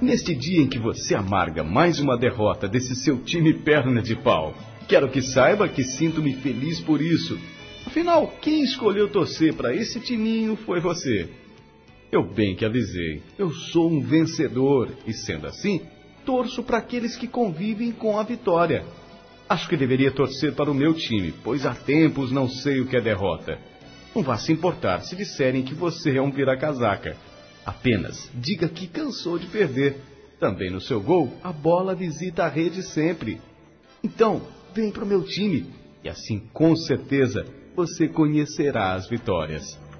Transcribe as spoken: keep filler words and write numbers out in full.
Neste dia em que você amarga mais uma derrota desse seu time perna de pau, quero que saiba que sinto-me feliz por isso. Afinal, quem escolheu torcer para esse timinho foi você. Eu bem que avisei, eu sou um vencedor e, sendo assim, torço para aqueles que convivem com a vitória. Acho que deveria torcer para o meu time, pois há tempos não sei o que é derrota. Não vá se importar se disserem que você é um vira-casaca. Apenas diga que cansou de perder. Também no seu gol, a bola visita a rede sempre. Então, vem para o meu time e assim, com certeza, você conhecerá as vitórias.